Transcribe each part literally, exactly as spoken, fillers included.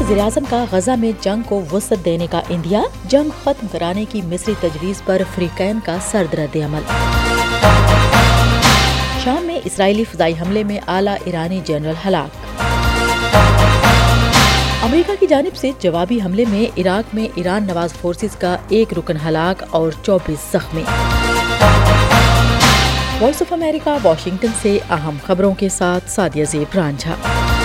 وزیر اعظم کا غزہ میں جنگ کو وسعت دینے کا اندیا، جنگ ختم کرانے کی مصری تجویز پر فریقین کا سرد رد عمل۔ شام میں اسرائیلی فضائی حملے میں اعلیٰ ایرانی جنرل ہلاک۔ امریکہ کی جانب سے جوابی حملے میں عراق میں ایران نواز فورسز کا ایک رکن ہلاک اور چوبیس زخمی۔ وائس آف امریکہ واشنگٹن سے اہم خبروں کے ساتھ سعدیہ زیب رانجھا۔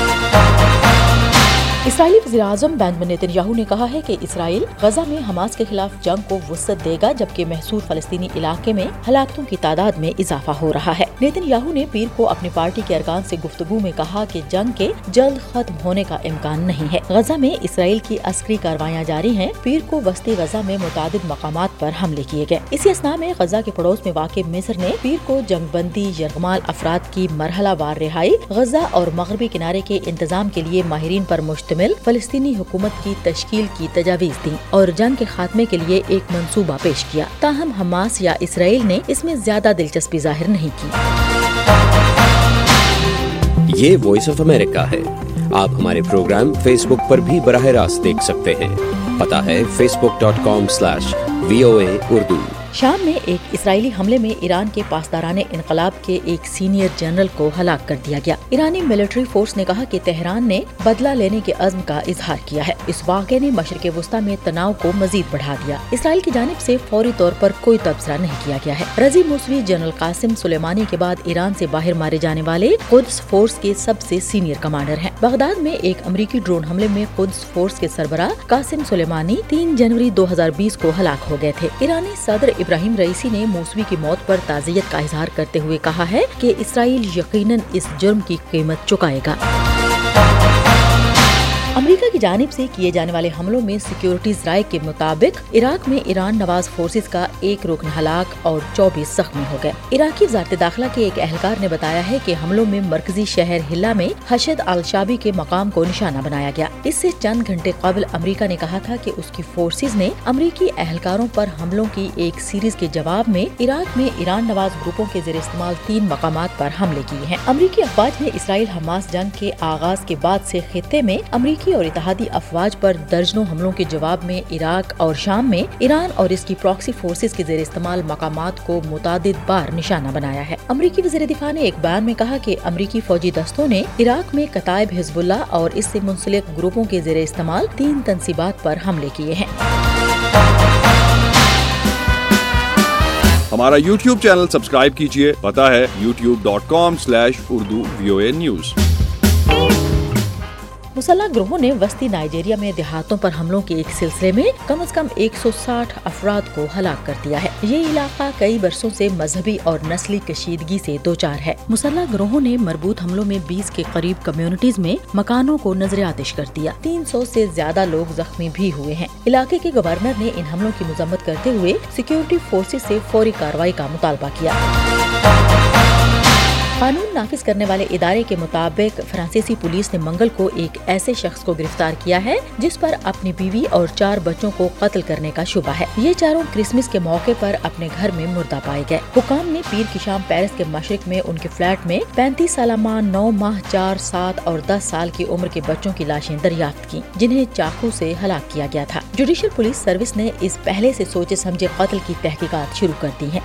اسرائیلی وزیر اعظم بنیامین نیتن یاہو نے کہا ہے کہ اسرائیل غزہ میں حماس کے خلاف جنگ کو وسعت دے گا، جبکہ محصور فلسطینی علاقے میں ہلاکتوں کی تعداد میں اضافہ ہو رہا ہے۔ نیتن یاہو نے پیر کو اپنی پارٹی کے ارکان سے گفتگو میں کہا کہ جنگ کے جلد ختم ہونے کا امکان نہیں ہے۔ غزہ میں اسرائیل کی عسکری کارروائیاں جاری ہیں۔ پیر کو وسطی غزہ میں متعدد مقامات پر حملے کیے گئے۔ اسی اثناء میں غزہ کے پڑوس میں واقع مصر نے پیر کو جنگ بندی یرغمال افراد کی مرحلہ وار رہائی، غزہ اور مغربی کنارے کے انتظام کے لیے ماہرین پر مشتمل فلسطینی حکومت کی تشکیل کی تجاویز دیں اور جنگ کے خاتمے کے لیے ایک منصوبہ پیش کیا۔ تاہم حماس یا اسرائیل نے اس میں زیادہ دلچسپی ظاہر نہیں کی۔ یہ وائس آف امریکہ ہے۔ آپ ہمارے پروگرام فیس بک پر بھی براہ راست دیکھ سکتے ہیں۔ پتہ ہے facebook dot com slash V O A Urdu. شام میں ایک اسرائیلی حملے میں ایران کے پاسداران انقلاب کے ایک سینئر جنرل کو ہلاک کر دیا گیا۔ ایرانی ملٹری فورس نے کہا کہ تہران نے بدلہ لینے کے عزم کا اظہار کیا ہے۔ اس واقعے نے مشرق وسطی میں تناؤ کو مزید بڑھا دیا۔ اسرائیل کی جانب سے فوری طور پر کوئی تبصرہ نہیں کیا گیا ہے۔ رضی موسوی جنرل قاسم سلیمانی کے بعد ایران سے باہر مارے جانے والے قدس فورس کے سب سے سینئر کمانڈر ہیں۔ بغداد میں ایک امریکی ڈرون حملے میں قدس فورس کے سربراہ قاسم سلیمانی تین جنوری دو ہزار بیس کو ہلاک ہو گئے تھے۔ ایرانی صدر ابراہیم رئیسی نے موسوی کی موت پر تعزیت کا اظہار کرتے ہوئے کہا ہے کہ اسرائیل یقیناً اس جرم کی قیمت چکائے گا۔ امریکہ کی جانب سے کیے جانے والے حملوں میں سیکیورٹیز رائے کے مطابق عراق میں ایران نواز فورسز کا ایک رکن ہلاک اور چوبیس زخمی ہو گئے۔ عراقی وزارت داخلہ کے ایک اہلکار نے بتایا ہے کہ حملوں میں مرکزی شہر حلہ میں حشد الشابی کے مقام کو نشانہ بنایا گیا۔ اس سے چند گھنٹے قبل امریکہ نے کہا تھا کہ اس کی فورسز نے امریکی اہلکاروں پر حملوں کی ایک سیریز کے جواب میں عراق میں ایران نواز گروپوں کے زیر استعمال تین مقامات پر حملے کیے ہیں۔ امریکی افواج نے اسرائیل حماس جنگ کے آغاز کے بعد سے خطے میں امریکی اور اتحادی افواج پر درجنوں حملوں کے جواب میں عراق اور شام میں ایران اور اس کی پراکسی فورسز کے زیر استعمال مقامات کو متعدد بار نشانہ بنایا ہے۔ امریکی وزیر دفاع نے ایک بیان میں کہا کہ امریکی فوجی دستوں نے عراق میں کتائب حزب اللہ اور اس سے منسلک گروپوں کے زیر استعمال تین تنصیبات پر حملے کیے ہیں۔ ہمارا یوٹیوب چینل سبسکرائب کیجیے، پتہ ہے YouTube dot com slash Urdu V O A news. مسلح گروہوں نے وسطی نائجیریا میں دیہاتوں پر حملوں کے ایک سلسلے میں کم از کم ایک سو ساٹھ افراد کو ہلاک کر دیا ہے۔ یہ علاقہ کئی برسوں سے مذہبی اور نسلی کشیدگی سے دوچار ہے۔ مسلح گروہوں نے مربوط حملوں میں بیس کے قریب کمیونٹیز میں مکانوں کو نظر آتش کر دیا۔ تین سو سے زیادہ لوگ زخمی بھی ہوئے ہیں۔ علاقے کے گورنر نے ان حملوں کی مذمت کرتے ہوئے سیکیورٹی فورسز سے فوری کارروائی کا مطالبہ کیا۔ قانون نافذ کرنے والے ادارے کے مطابق فرانسیسی پولیس نے منگل کو ایک ایسے شخص کو گرفتار کیا ہے جس پر اپنی بیوی اور چار بچوں کو قتل کرنے کا شبہ ہے۔ یہ چاروں کرسمس کے موقع پر اپنے گھر میں مردہ پائے گئے۔ حکام نے پیر کی شام پیرس کے مشرق میں ان کے فلیٹ میں پینتیس سالہ ماں، نو ماہ، چار، سات اور دس سال کی عمر کے بچوں کی لاشیں دریافت کی جنہیں چاقو سے ہلاک کیا گیا تھا۔ جوڈیشل پولیس سروس نے اس پہلے سے سوچے سمجھے قتل کی تحقیقات شروع کر دی ہیں۔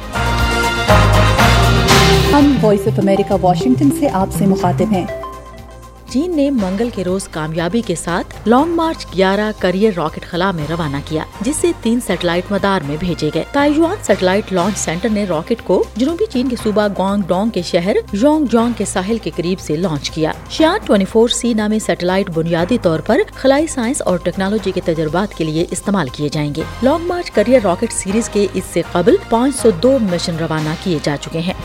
ہم وائس آف امریکہ واشنگٹن سے آپ سے مخاطب ہیں۔ چین نے منگل کے روز کامیابی کے ساتھ لانگ مارچ گیارہ کریئر راکٹ خلا میں روانہ کیا، جس سے تین سیٹلائٹ مدار میں بھیجے گئے۔ تائیوان سیٹلائٹ لانچ سینٹر نے راکٹ کو جنوبی چین کے صوبہ گوانگ ڈونگ کے شہر یونگ جونگ کے ساحل کے قریب سے لانچ کیا۔ شیان چوبیس سی نامی سیٹلائٹ بنیادی طور پر خلائی سائنس اور ٹیکنالوجی کے تجربات کے لیے استعمال کیے جائیں گے۔ Long March carrier rocket series کے اس سے قبل پانچ سو دو مشن روانہ کیے جا چکے ہیں۔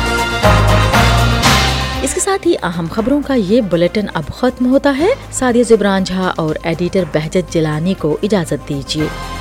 اس کے ساتھ ہی اہم خبروں کا یہ بلیٹن اب ختم ہوتا ہے۔ سعدیہ زیب رانجھا اور ایڈیٹر بہجت جیلانی کو اجازت دیجیے۔